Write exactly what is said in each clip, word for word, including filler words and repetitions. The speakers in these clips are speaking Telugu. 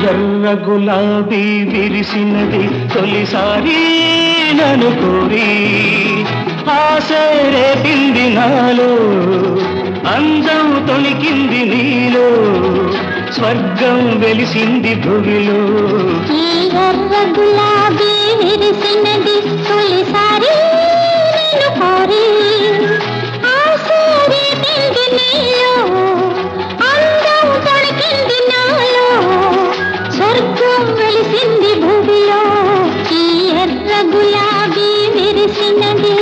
ఎర్ర గులాబీ విరిసినది తొలిసారి నన్ను కోరి ఆశే రేపింది నాలో అందం తొణికింది నీలో స్వర్గం వెలిసింది భువిలో ఈ ఎర్ర గులాబీ విరిసినది తొలిసారి నన్ను కోరి ఆశే రేపింది నీలో అందం తొణికింది నాలో స్వర్గం వెలిసింది భువిలో ఈ ఎర్ర గులాబీ విరిసినది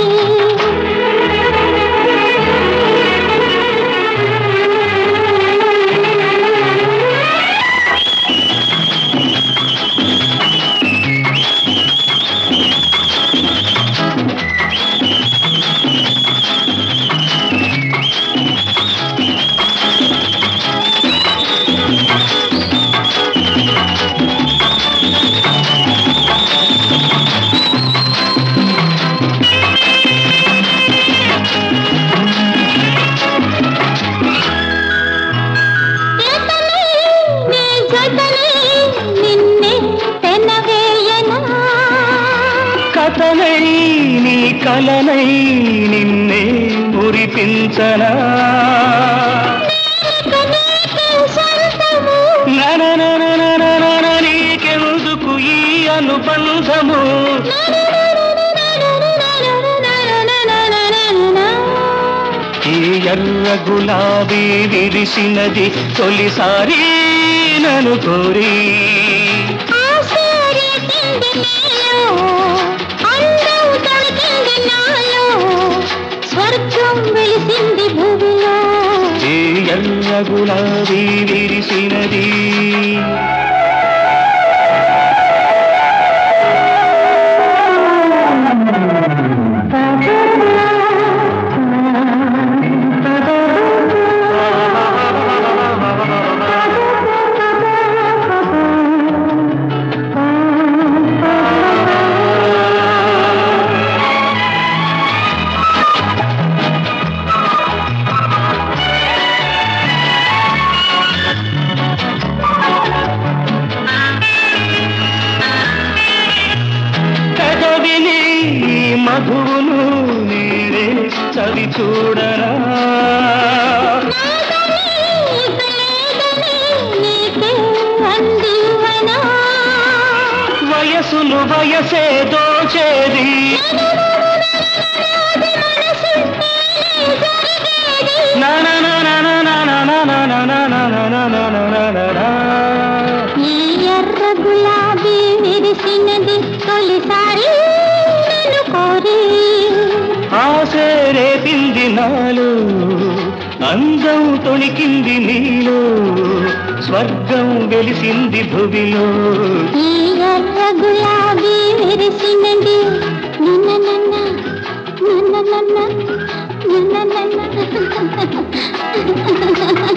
కథనై నీ కలనై నిన్నే మురిపించనా నీకెందుకు ఈ అనుబంధము ఈ ఎర్ర గులాబీ విరిసినది తొలిసారి నన్ను కోరి స్వర్గం వెలిసింది భూమిలో ఈ ఎర్ర గులాబీ విరిసినది మధువును నేనే చవి చూడరా వయసును వయసే దోచేది ఈ ఎర్ర గులాబీ విరిసినది తొలిసారి నన్ను కోరి ఆశే రేపింది నాలో అందం తొణికింది నీలో స్వర్గం వెలిసింది భువిలో ఈ ఎర్ర గులాబీ విరిసినది నిన్న నన్న నిన్న నన్న నిన్న నన్న